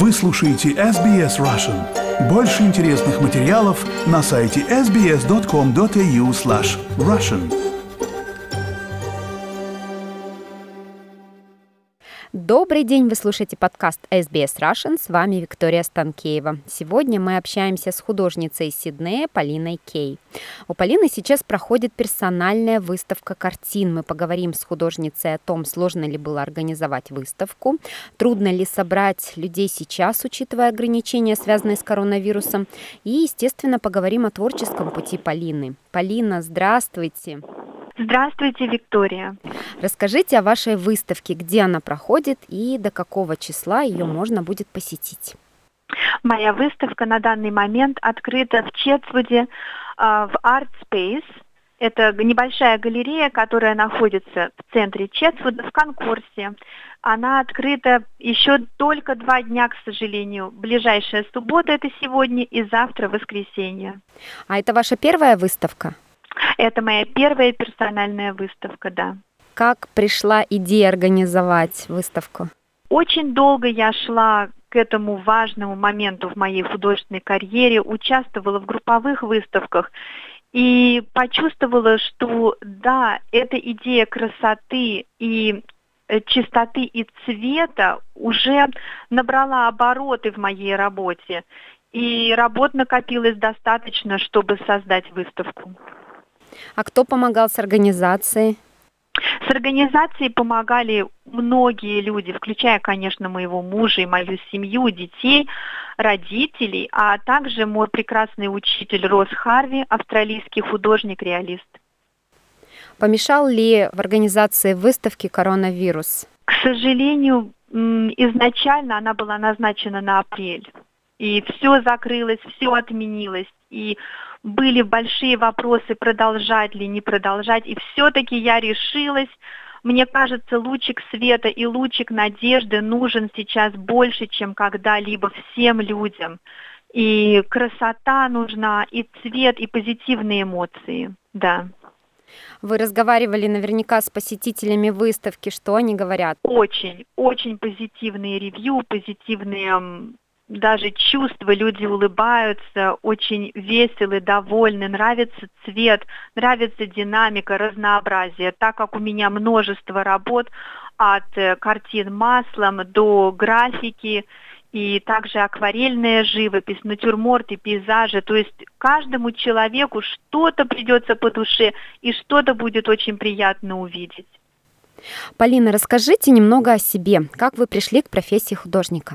Вы слушаете SBS Russian. Больше интересных материалов на сайте sbs.com.au/russian. Добрый день, вы слушаете подкаст SBS Russian, с вами Виктория Станкеева. Сегодня мы общаемся с художницей из Сиднея Полиной Кей. У Полины сейчас проходит персональная выставка картин. Мы поговорим с художницей о том, сложно ли было организовать выставку, трудно ли собрать людей сейчас, учитывая ограничения, связанные с коронавирусом, и, естественно, поговорим о творческом пути Полины. Полина, здравствуйте! Здравствуйте, Виктория. Расскажите о вашей выставке, где она проходит и до какого числа ее можно будет посетить. Моя выставка на данный момент открыта в Четсвуде, в Art Space. Это небольшая галерея, которая находится в центре Четсвуда, в конкурсе. Она открыта еще только 2 дня, к сожалению. Ближайшая суббота — это сегодня, и завтра воскресенье. А это ваша первая выставка? Это моя первая персональная выставка, да. Как пришла идея организовать выставку? Очень долго я шла к этому важному моменту в моей художественной карьере, участвовала в групповых выставках и почувствовала, что да, эта идея красоты и чистоты и цвета уже набрала обороты в моей работе, и работ накопилось достаточно, чтобы создать выставку. А кто помогал с организацией? С организацией помогали многие люди, включая, конечно, моего мужа и мою семью, детей, родителей, а также мой прекрасный учитель Росс Харви, австралийский художник-реалист. Помешал ли в организации выставки коронавирус? К сожалению, изначально она была назначена на апрель, и все закрылось, все отменилось, и были большие вопросы, продолжать ли, не продолжать, и все-таки я решилась. Мне кажется, лучик света и лучик надежды нужен сейчас больше, чем когда-либо всем людям. И красота нужна, и цвет, и позитивные эмоции, да. Вы разговаривали наверняка с посетителями выставки, что они говорят? Очень, очень позитивные ревью, позитивные даже чувства, люди улыбаются, очень веселы, довольны, нравится цвет, нравится динамика, разнообразие. Так как у меня множество работ от картин маслом до графики, и также акварельная живопись, натюрморты, пейзажи. То есть каждому человеку что-то придется по душе, и что-то будет очень приятно увидеть. Полина, расскажите немного о себе. Как вы пришли к профессии художника?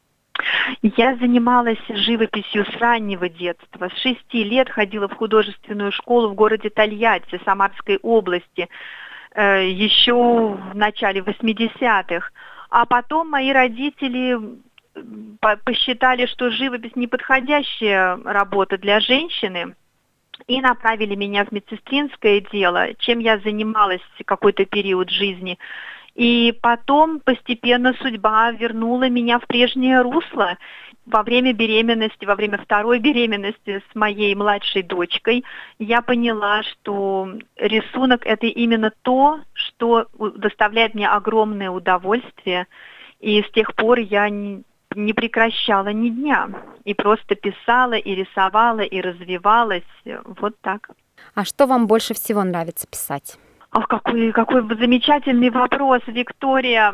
Я занималась живописью с раннего детства. С 6 лет ходила в художественную школу в городе Тольятти, Самарской области, еще в начале 80-х. А потом мои родители посчитали, что живопись неподходящая работа для женщины, и направили меня в медсестринское дело, чем я занималась какой-то период жизни. И потом постепенно судьба вернула меня в прежнее русло. Во время беременности, во время второй беременности с моей младшей дочкой, я поняла, что рисунок — это именно то, что доставляет мне огромное удовольствие. И с тех пор я не прекращала ни дня. И просто писала, и рисовала, и развивалась. Вот так. А что вам больше всего нравится писать? Ах, какой замечательный вопрос, Виктория.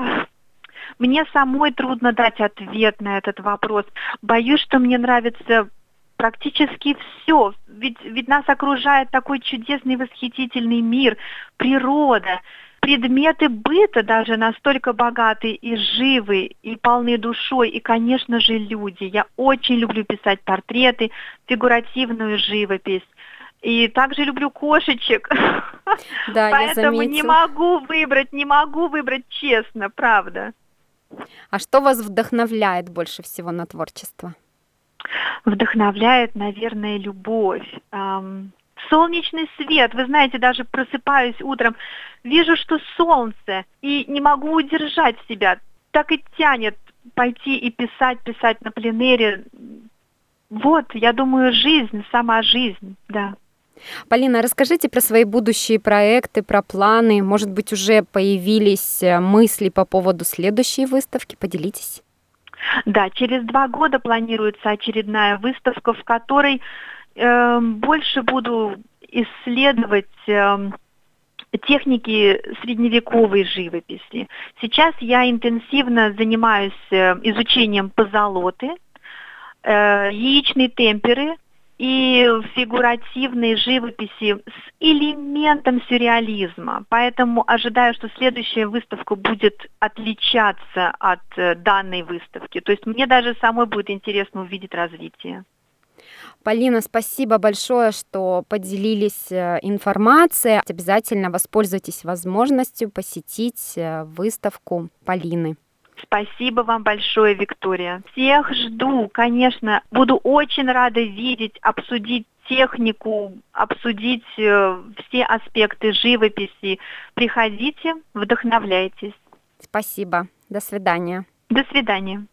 Мне самой трудно дать ответ на этот вопрос. Боюсь, что мне нравится практически все. Ведь нас окружает такой чудесный, восхитительный мир, природа. Предметы быта даже настолько богаты и живы, и полны душой, и, конечно же, люди. Я очень люблю писать портреты, фигуративную живопись. И также люблю кошечек. Да, поэтому я не могу выбрать честно, правда. А что вас вдохновляет больше всего на творчество? Вдохновляет, наверное, любовь. Солнечный свет. Вы знаете, даже просыпаюсь утром, вижу, что солнце, и не могу удержать себя. Так и тянет пойти и писать на пленэре. Вот, я думаю, жизнь, сама жизнь, да. Полина, расскажите про свои будущие проекты, про планы. Может быть, уже появились мысли по поводу следующей выставки? Поделитесь. Да, через 2 года планируется очередная выставка, в которой больше буду исследовать техники средневековой живописи. Сейчас я интенсивно занимаюсь изучением позолоты, яичной темперы и фигуративной живописи с элементом сюрреализма. Поэтому ожидаю, что следующая выставка будет отличаться от данной выставки. То есть мне даже самой будет интересно увидеть развитие. Полина, спасибо большое, что поделились информацией. Обязательно воспользуйтесь возможностью посетить выставку Полины. Спасибо вам большое, Виктория. Всех жду, конечно. Буду очень рада видеть, обсудить технику, обсудить все аспекты живописи. Приходите, вдохновляйтесь. Спасибо. До свидания. До свидания.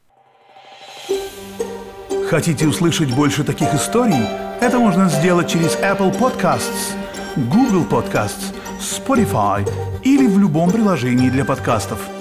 Хотите услышать больше таких историй? Это можно сделать через Apple Podcasts, Google Podcasts, Spotify или в любом приложении для подкастов.